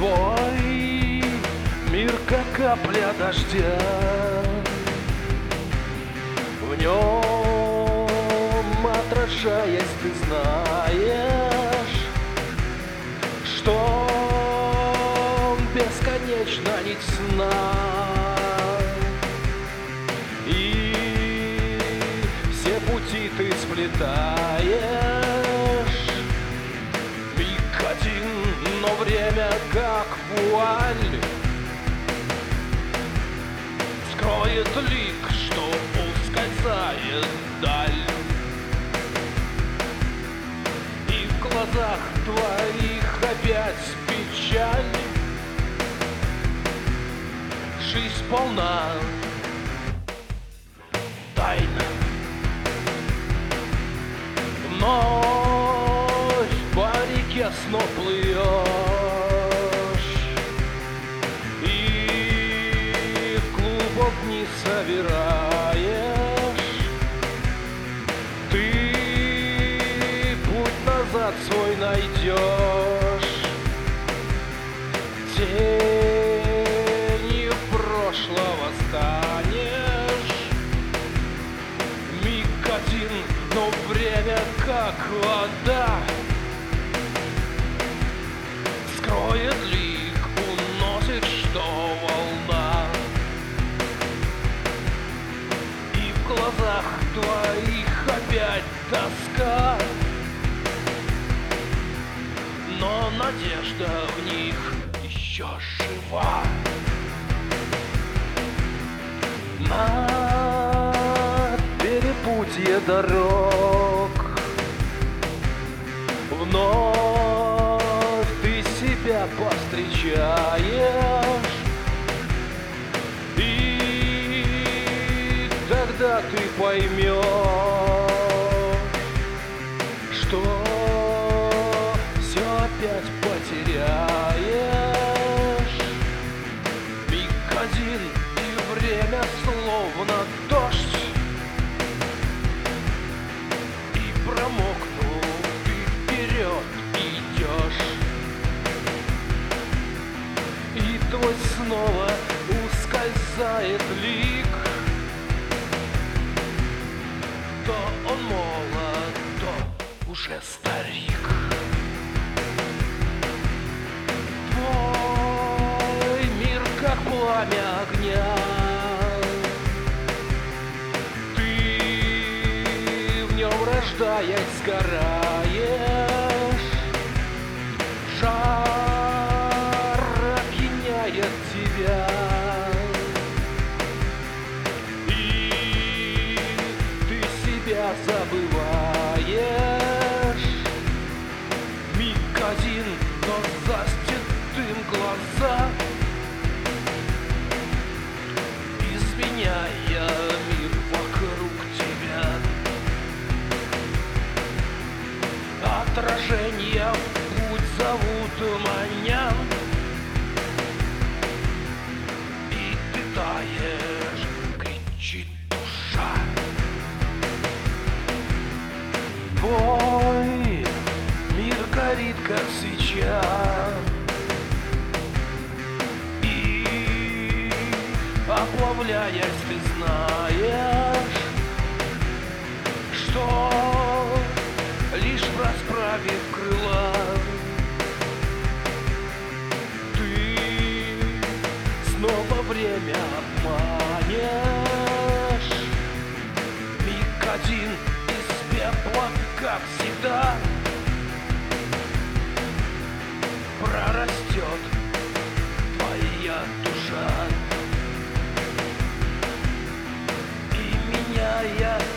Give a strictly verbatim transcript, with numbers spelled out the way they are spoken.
Твой мир как капля дождя, в нем отражаясь ты знаешь, что бесконечна нить сна, и все пути ты сплетаешь. Миг один, но время как вуаль скроет лик, что ускользает даль. И в глазах твоих опять печаль. Жизнь полна тайн. Вновь по реке снов плывешь, и в клубок вниз собираешь. Ты путь назад свой найдешь, тенью прошлого станешь. Миг один, но время как вода скроет лик, уносит, что волна. И в глазах твоих опять тоска, но надежда в них еще жива. На перепутье дорог вновь ты себя повстречаешь, и тогда ты поймешь, что все опять потеряешь. Миг один, и время словно дождь, и промокнув ты вперед идешь, и твой снова ускользает лик. То он молод, то уже старик. Твой мир как пламя огня, ты в нем рождаясь сгораешь. Жар опьяняет тебя, и ты себя забываешь. Миг один, но застит глаза, изменяя мир вокруг тебя. Отражения в путь зовут маня, и ты таешь, кричит душа. Твой мир горит, как свеча, и оплавляясь ты знаешь, что лишь расправив крыла ты снова время обманешь. Миг один из пепла, как всегда, прорастет твоя душа, и меняя